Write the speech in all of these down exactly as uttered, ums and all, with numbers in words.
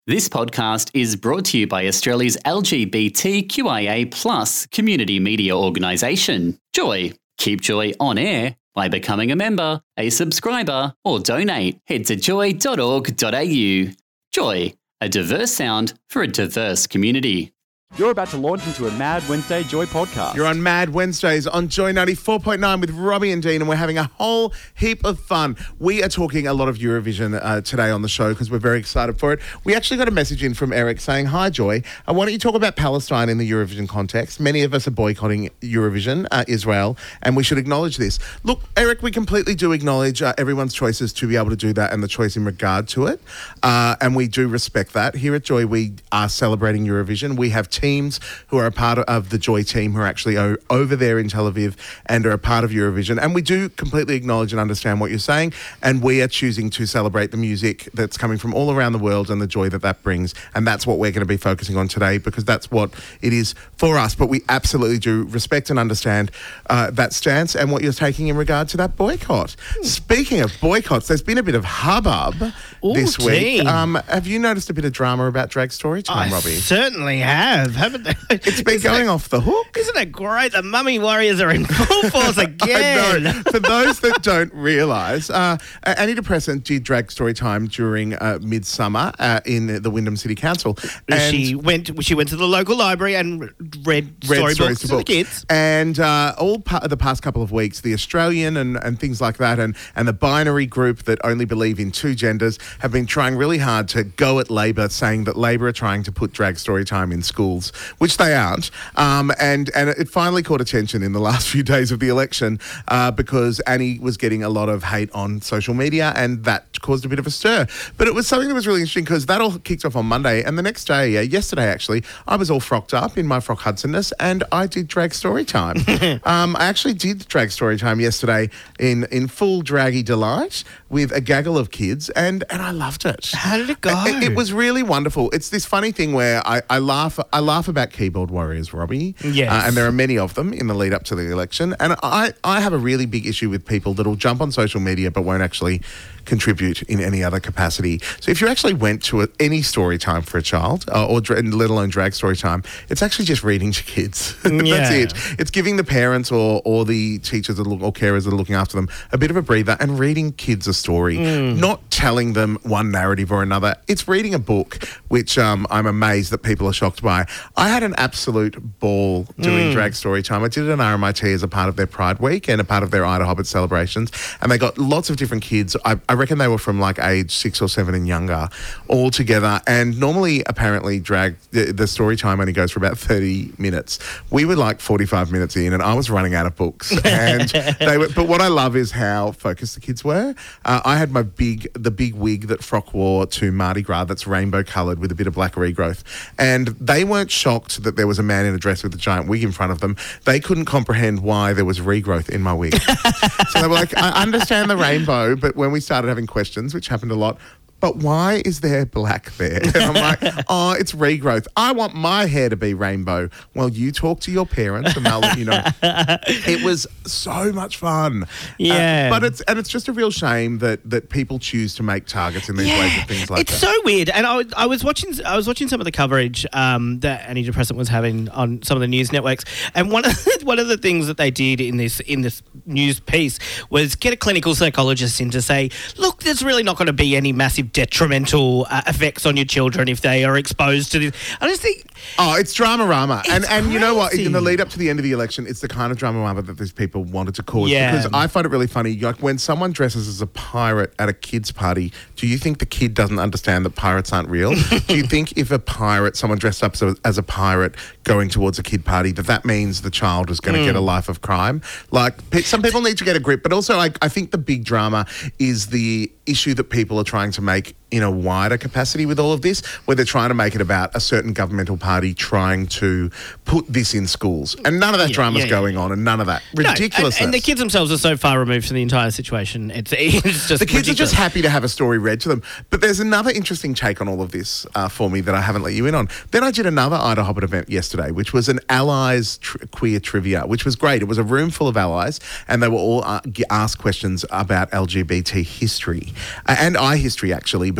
This podcast is brought to you by Australia's L G B T Q I A plus community media organisation, Joy. Keep Joy on air by becoming a member, a subscriber, or donate. Head to joy dot org dot a u. Joy, a diverse sound for a diverse community. You're about to launch into a Mad Wednesday Joy podcast. You're on Mad Wednesdays on Joy ninety-four point nine with Robbie and Dean, and we're having a whole heap of fun. We are talking a lot of Eurovision uh, today on the show because we're very excited for it. We actually got a message in from Eric saying, "Hi Joy, uh, why don't you talk about Palestine in the Eurovision context? Many of us are boycotting Eurovision, uh, Israel, and we should acknowledge this." Look, Eric, we completely do acknowledge uh, everyone's choices to be able to do that and the choice in regard to it, uh, and we do respect that. Here at Joy, we are celebrating Eurovision. We have teams who are a part of the Joy team who are actually o- over there in Tel Aviv and are a part of Eurovision. And we do completely acknowledge and understand what you're saying. And we are choosing to celebrate the music that's coming from all around the world and the joy that that brings. And that's what we're going to be focusing on today because that's what it is for us. But we absolutely do respect and understand uh, that stance and what you're taking in regard to that boycott. Hmm. Speaking of boycotts, there's been a bit of hubbub Ooh, this week. Um, have you noticed a bit of drama about Drag Story Time, I Robbie? certainly have, haven't they? It's been Isn't going it, off the hook. Isn't it great? The Mummy Warriors are in full force again. I know. For those that don't realise, uh, Antidepressant did Drag Story Time during uh, Midsummer uh, in the Wyndham City Council. And she went She went to the local library and read, read storybooks stories to, to the kids. And uh, all pa- the past couple of weeks, the Australian and, and things like that and, and the binary group that only believe in two genders have been trying really hard to go at Labor, saying that Labor are trying to put Drag Story Time in schools, which they aren't. Um, and, and it finally caught attention in the last few days of the election uh, because Annie was getting a lot of hate on social media and that caused a bit of a stir. But it was something that was really interesting because that all kicked off on Monday and the next day, uh, yesterday actually, I was all frocked up in my frock Hudsonness and I did Drag Story Time. um, I actually did Drag Story Time yesterday in, in full draggy delight with a gaggle of kids and, and I loved it. How did it go? It, it was really wonderful. It's this funny thing where I, I laugh I laugh about keyboard warriors, Robbie. Yes. Uh, and there are many of them in the lead up to the election. And I, I have a really big issue with people that'll jump on social media but won't actually contribute in any other capacity. So if you actually went to a, any story time for a child, uh, or dra- let alone drag story time, it's actually just reading to kids. That's Yeah. it. It's giving the parents or, or the teachers that look, or carers that are looking after them a bit of a breather and reading kids a story, mm. not telling them one narrative or another. It's reading a book, which um, I'm amazed that people are shocked by. I had an absolute ball doing mm. drag story time. I did it at R M I T as a part of their Pride Week and a part of their Ida Hobbit celebrations. And they got lots of different kids. I, I reckon they were from like age six or seven and younger all together. And normally, apparently, drag, the, the story time only goes for about thirty minutes. We were like forty-five minutes in and I was running out of books. And they were, but what I love is how focused the kids were. Uh, I had my big, the big wig that Frock wore to Mardi Gras that's rainbow coloured with a bit of black regrowth. And they weren't shocked that there was a man in a dress with a giant wig in front of them. They couldn't comprehend why there was regrowth in my wig. So they were like, I understand the rainbow, but when we started having questions, which happened a lot, but why is there black there? And I'm like, oh, it's regrowth. I want my hair to be rainbow. Well, you talk to your parents and they'll let you know. It was so much fun. Yeah. Uh, but it's and it's just a real shame that that people choose to make targets in these yeah. ways of things like it's that. It's so weird. And I, I was watching I was watching some of the coverage um, that Antidepressant was having on some of the news networks. And one of one of the things that they did in this in this news piece was get a clinical psychologist in to say, look, there's really not going to be any massive detrimental uh, effects on your children if they are exposed to this. I just think... Oh, it's drama-rama. And, and you know what? crazy. In the lead up to the end of the election, it's the kind of drama-rama that these people wanted to cause. Yeah. Because I find it really funny. Like when someone dresses as a pirate at a kid's party, do you think the kid doesn't understand that pirates aren't real? Do you think if a pirate, someone dressed up as, as a pirate going towards a kid party, that that means the child was going to mm. get a life of crime? Like, pe- some people need to get a grip. But also, like, I think the big drama is the issue that people are trying to make in a wider capacity with all of this, where they're trying to make it about a certain governmental party trying to put this in schools. And none of that yeah, drama's yeah, yeah. going on and none of that ridiculousness. No, and, and the kids themselves are so far removed from the entire situation. It's, it's just The kids ridiculous. are just happy to have a story read to them. But there's another interesting take on all of this uh, for me that I haven't let you in on. Then I did another Ida Hobbit event yesterday, which was an allies tr- queer trivia, which was great. It was a room full of allies and they were all uh, asked questions about L G B T history uh, and eye history, actually,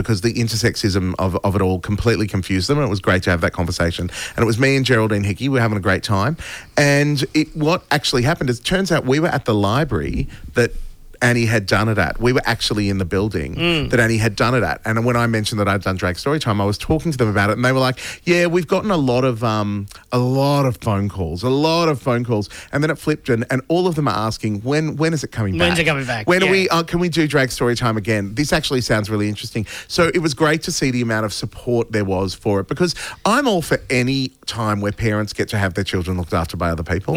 because the intersexism of, of it all completely confused them. And it was great to have that conversation. And it was me and Geraldine Hickey. We were having a great time. And it, what actually happened is, it turns out we were at the library that Annie had done it at. We were actually in the building mm. that Annie had done it at. And when I mentioned that I'd done Drag Storytime, I was talking to them about it, and they were like, yeah, we've gotten a lot of um, a lot of phone calls, a lot of phone calls. And then it flipped, and, and all of them are asking, when when is it coming back? When's it coming back? When yeah. are we, uh, can we do Drag Storytime again? This actually sounds really interesting. So it was great to see the amount of support there was for it, because I'm all for any time where parents get to have their children looked after by other people.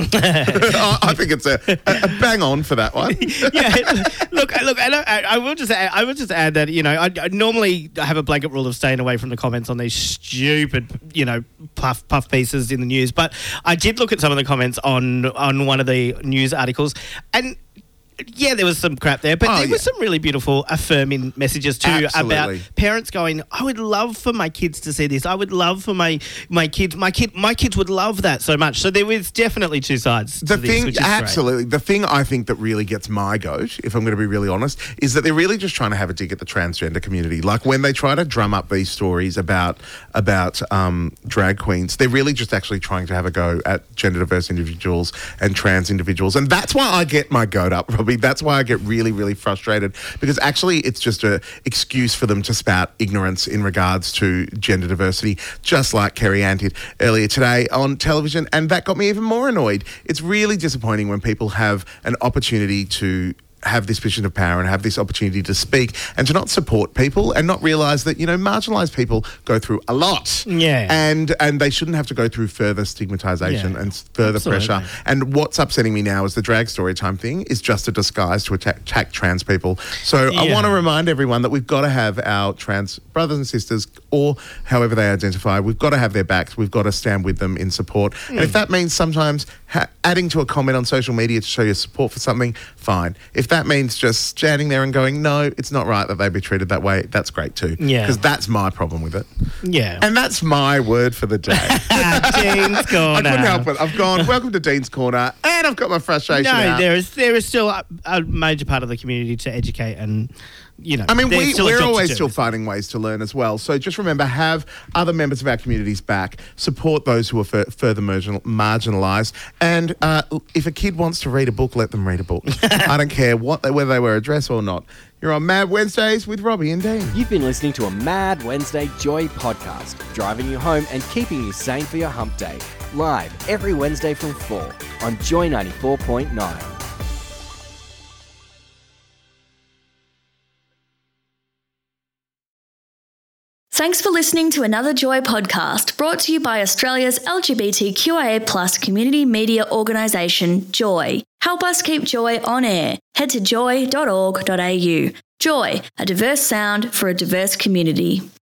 I, I think it's a, a, a bang on for that one. yeah. Look, look. I, I, I will just, add, I will just add that you know, I, I normally have a blanket rule of staying away from the comments on these stupid, you know, puff puff pieces in the news. But I did look at some of the comments on on one of the news articles, and yeah, there was some crap there, but oh, there yeah. was some really beautiful affirming messages too. Absolutely. About parents going, I would love for my kids to see this. I would love for my my kids, my kid, my kids would love that so much. So there was definitely two sides The to this, thing, which is absolutely. great. The thing I think that really gets my goat, if I'm going to be really honest, is that they're really just trying to have a dig at the transgender community. Like when they try to drum up these stories about about um, drag queens, they're really just actually trying to have a go at gender diverse individuals and trans individuals, and that's why I get my goat up. That's why I get really, really frustrated, because actually it's just an excuse for them to spout ignorance in regards to gender diversity, just like Kerry Ann did earlier today on television, and that got me even more annoyed. It's really disappointing when people have an opportunity to have this position of power and have this opportunity to speak and to not support people and not realise that, you know, marginalised people go through a lot. Yeah. And and they shouldn't have to go through further stigmatisation Yeah. and further Absolutely. pressure. And what's upsetting me now is the Drag Storytime thing is just a disguise to attack, attack trans people. So I Yeah. want to remind everyone that we've got to have our trans brothers and sisters, or however they identify, we've got to have their backs. We've got to stand with them in support. Mm. And if that means sometimes ha- adding to a comment on social media to show your support for something, fine. If that means just standing there and going, no, it's not right that they be treated that way, that's great too. Yeah. Because that's my problem with it. Yeah. And that's my word for the day. Dean's Corner. I couldn't help it. I've gone, welcome to Dean's Corner, and I've got my frustration No, out. there is there is still a, a major part of the community to educate, and you know. I mean, there's we, still a we're job to always do. still finding ways to learn as well. So just remember, have other members of our communities back, support those who are f- further marginal- marginalised, and uh, if a kid wants to read a book, let them read a book. I don't care what they, whether they wear a dress or not. You're on Mad Wednesdays with Robbie and Dean. You've been listening to a Mad Wednesday Joy podcast, driving you home and keeping you sane for your hump day. Live every Wednesday from four on Joy ninety-four point nine. Thanks for listening to another Joy podcast brought to you by Australia's L G B T Q I A plus community media organisation, Joy. Help us keep Joy on air. Head to joy dot org dot a u. Joy, a diverse sound for a diverse community.